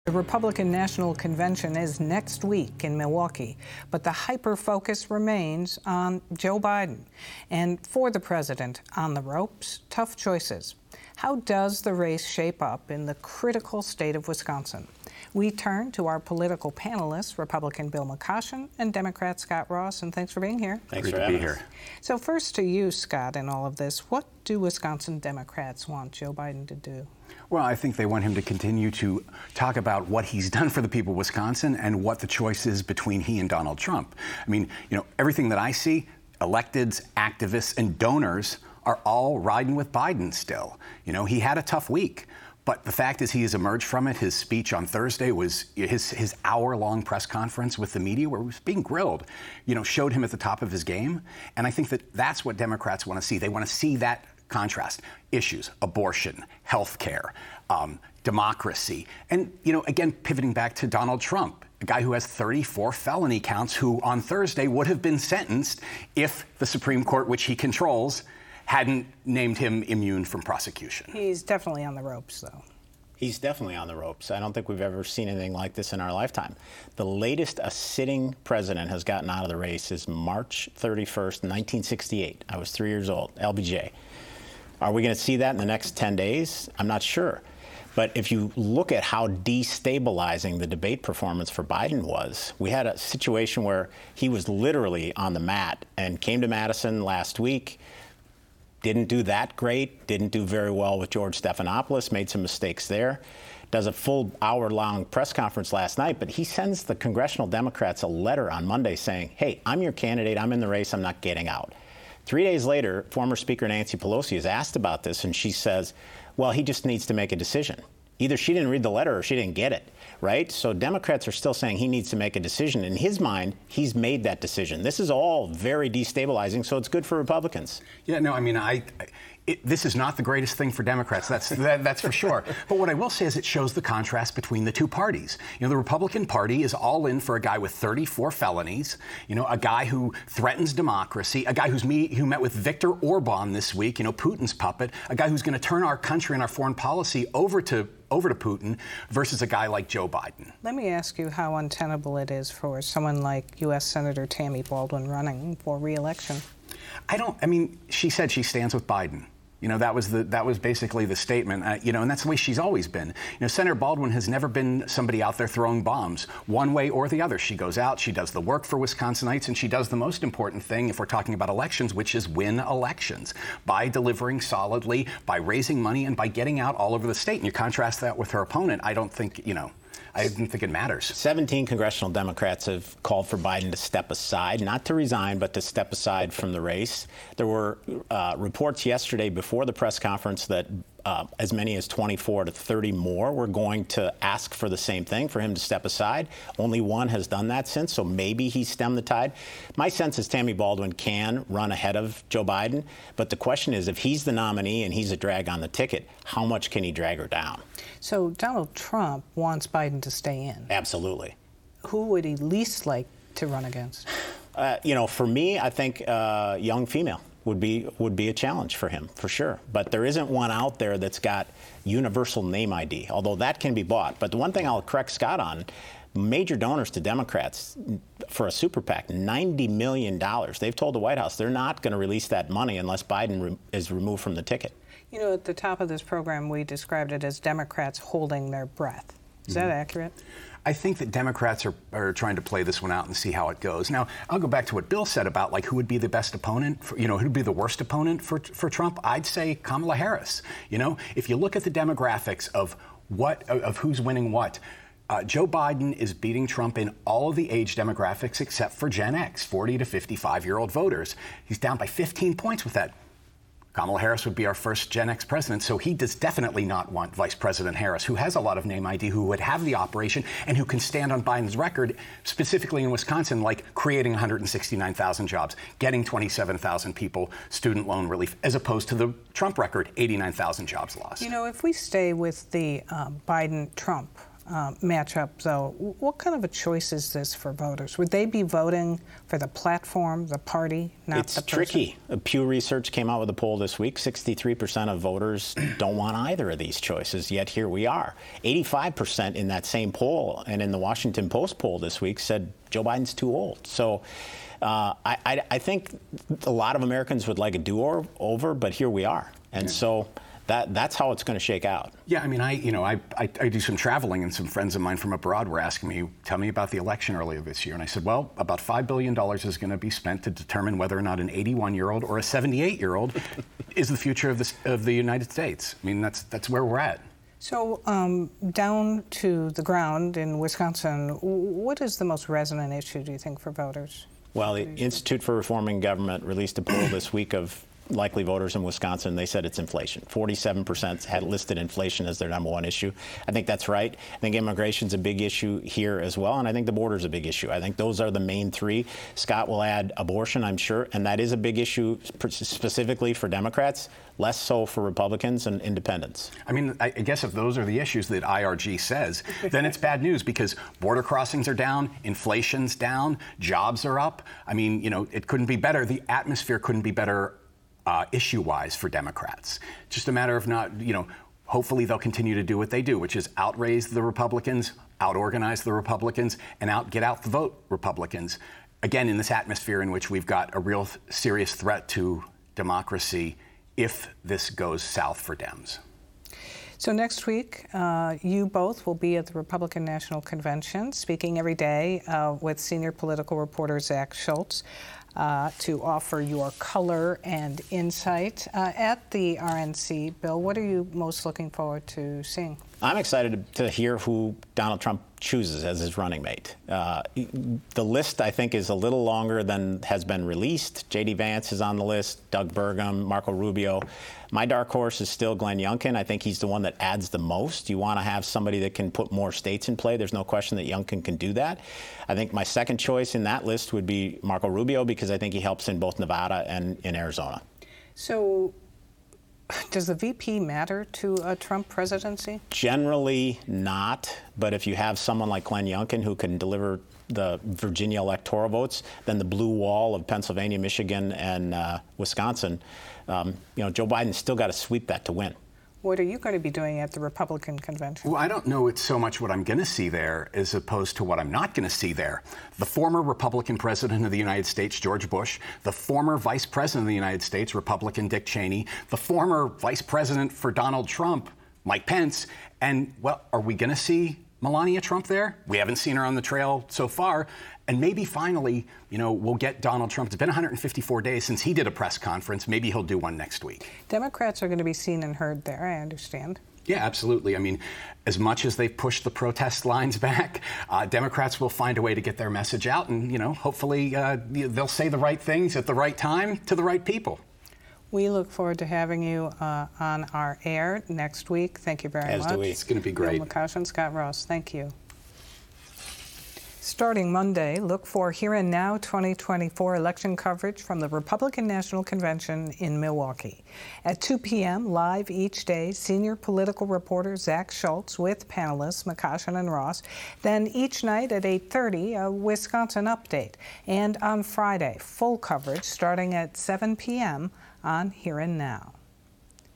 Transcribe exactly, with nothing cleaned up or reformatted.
The Republican National Convention is next week in Milwaukee, but the hyper-focus remains on Joe Biden. And for the president, on the ropes, tough choices. How does the race shape up in the critical state of Wisconsin? We turn to our political panelists, Republican Bill McCoshen and Democrat Scott Ross, and thanks for being here. Thanks for having us. So first to you, Scott, in all of this, what do Wisconsin Democrats want Joe Biden to do? Well, I think they want him to continue to talk about what he's done for the people of Wisconsin and what the choice is between he and Donald Trump. I mean, you know, everything that I see, electeds, activists, and donors are all riding with Biden still. You know, he had a tough week. But the fact is he has emerged from it. His speech on Thursday was his his hour-long press conference with the media where he was being grilled, you know, showed him at the top of his game. And I think that that's what Democrats want to see. They want to see that contrast. Issues, abortion, health care, um, democracy. And, you know, again, pivoting back to Donald Trump, a guy who has thirty-four felony counts who on Thursday would have been sentenced if the Supreme Court, which he controls, hadn't named him immune from prosecution. He's definitely on the ropes, though. He's definitely on the ropes. I don't think we've ever seen anything like this in our lifetime. The latest a sitting president has gotten out of the race is March thirty-first, nineteen sixty-eight. I was three years old, L B J. Are we going to see that in the next ten days? I'm not sure. But if you look at how destabilizing the debate performance for Biden was, we had a situation where he was literally on the mat and came to Madison last week. Didn't do that great, didn't do very well with George Stephanopoulos, made some mistakes there. Does a full hour-long press conference last night, but he sends the congressional Democrats a letter on Monday saying, hey, I'm your candidate, I'm in the race, I'm not getting out. Three days later, former Speaker Nancy Pelosi is asked about this, and she says, well, he just needs to make a decision. Either she didn't read the letter or she didn't get it, right? So Democrats are still saying he needs to make a decision. In his mind, he's made that decision. This is all very destabilizing, so it's good for Republicans. Yeah, no, I mean, I... I It, this is not the greatest thing for Democrats, that's that, that's for sure. But what I will say is it shows the contrast between the two parties. You know, the Republican Party is all in for a guy with thirty-four felonies, you know, a guy who threatens democracy, a guy who's me, who met with Viktor Orban this week, you know, Putin's puppet, a guy who's going to turn our country and our foreign policy over to over to Putin versus a guy like Joe Biden. Let me ask you how untenable it is for someone like U S Senator Tammy Baldwin running for re-election. I don't, I mean, she said she stands with Biden. You know, that was the that was basically the statement, uh, you know, and that's the way she's always been. You know, Senator Baldwin has never been somebody out there throwing bombs one way or the other. She goes out, she does the work for Wisconsinites, and she does the most important thing if we're talking about elections, which is win elections by delivering solidly, by raising money, and by getting out all over the state. And you contrast that with her opponent, I don't think, you know, I don't think it matters. seventeen congressional Democrats have called for Biden to step aside, not to resign, but to step aside from the race. There were uh, reports yesterday before the press conference that uh, as many as twenty-four to thirty more were going to ask for the same thing, for him to step aside. Only one has done that since, so maybe he stemmed the tide. My sense is Tammy Baldwin can run ahead of Joe Biden, but the question is, if he's the nominee and he's a drag on the ticket, how much can he drag her down? So Donald Trump wants Biden to stay in. Absolutely. Who would he least like to run against? Uh, you know, for me, I think uh, young female would be would be a challenge for him, for sure. But there isn't one out there that's got universal name I D, although that can be bought. But the one thing I'll correct Scott on, major donors to Democrats for a super PAC, ninety million dollars. They've told the White House they're not going to release that money unless Biden re- is removed from the ticket. You know, at the top of this program, we described it as Democrats holding their breath. Is mm-hmm. that accurate? I think that Democrats are, are trying to play this one out and see how it goes. Now, I'll go back to what Bill said about, like, who would be the best opponent, for, you know, who would be the worst opponent for, for Trump. I'd say Kamala Harris. You know, if you look at the demographics of what of who's winning what, Uh, Joe Biden is beating Trump in all of the age demographics except for Gen X, forty to fifty-five-year-old voters. He's down by fifteen points with that. Kamala Harris would be our first Gen X president, so he does definitely not want Vice President Harris, who has a lot of name I D, who would have the operation, and who can stand on Biden's record, specifically in Wisconsin, like creating one hundred sixty-nine thousand jobs, getting twenty-seven thousand people student loan relief, as opposed to the Trump record, eighty-nine thousand jobs lost. You know, if we stay with the uh, Biden-Trump uh, matchup, though. What kind of a choice is this for voters? Would they be voting for the platform, the party, not it's the person? It's tricky. Pew Research came out with a poll this week. sixty-three percent of voters don't want either of these choices, yet here we are. eighty-five percent in that same poll and in the Washington Post poll this week said Joe Biden's too old. So uh, I, I, I think a lot of Americans would like a do-over, but here we are. And yeah. so that that's how it's going to shake out. Yeah, I mean, I you know, I, I I do some traveling, and some friends of mine from abroad were asking me, tell me about the election earlier this year. And I said, well, about five billion dollars is going to be spent to determine whether or not an eighty-one-year-old or a seventy-eight-year-old is the future of, this, of the United States. I mean, that's that's where we're at. So um, down to the ground in Wisconsin, what is the most resonant issue, do you think, for voters? Well, the Institute for Reforming Government released a poll this week of likely voters in Wisconsin. They said it's inflation. forty-seven percent had listed inflation as their number one issue. I think that's right. I think immigration's a big issue here as well, and I think the border's a big issue. I think those are the main three. Scott will add abortion, I'm sure, and that is a big issue specifically for Democrats, less so for Republicans and independents. I mean, I guess if those are the issues that I R G says, then it's bad news, because border crossings are down, inflation's down, jobs are up. I mean, you know, it couldn't be better. The atmosphere couldn't be better Uh, issue-wise for Democrats. Just a matter of not, you know, hopefully they'll continue to do what they do, which is outraise the Republicans, out-organize the Republicans, and out get out the vote Republicans. Again, in this atmosphere in which we've got a real th- serious threat to democracy if this goes south for Dems. So next week, uh, you both will be at the Republican National Convention, speaking every day uh, with senior political reporter Zach Schultz. Uh, to offer your color and insight uh, at the R N C. Bill, what are you most looking forward to seeing? I'm excited to, to hear who Donald Trump chooses as his running mate. Uh, the list, I think, is a little longer than has been released. J D Vance is on the list, Doug Burgum, Marco Rubio. My dark horse is still Glenn Youngkin. I think he's the one that adds the most. You want to have somebody that can put more states in play. There's no question that Youngkin can do that. I think my second choice in that list would be Marco Rubio, because I think he helps in both Nevada and in Arizona. So does the V P matter to a Trump presidency? Generally not, but if you have someone like Glenn Youngkin who can deliver the Virginia electoral votes, then the blue wall of Pennsylvania, Michigan, and uh, Wisconsin, um, you know, Joe Biden's still got to sweep that to win. What are you going to be doing at the Republican convention? Well, I don't know it's so much what I'm going to see there as opposed to what I'm not going to see there. The former Republican president of the United States, George Bush, the former vice president of the United States, Republican Dick Cheney, the former vice president for Donald Trump, Mike Pence, and, well, are we going to see Melania Trump there? We haven't seen her on the trail so far. And maybe finally, you know, we'll get Donald Trump. It's been one hundred fifty-four days since he did a press conference. Maybe he'll do one next week. Democrats are going to be seen and heard there, I understand. Yeah, absolutely. I mean, as much as they've pushed the protest lines back, uh, Democrats will find a way to get their message out. And, you know, hopefully uh, they'll say the right things at the right time to the right people. We look forward to having you uh, on our air next week. Thank you very As much. do we. It's going to be great. Bill McCoshen, Scott Ross, thank you. Starting Monday, look for Here and Now twenty twenty-four election coverage from the Republican National Convention in Milwaukee. At two p.m. live each day, senior political reporter Zach Schultz with panelists McCoshen and Ross. Then each night at eight thirty, a Wisconsin update. And on Friday, full coverage starting at seven p.m. on Here and Now.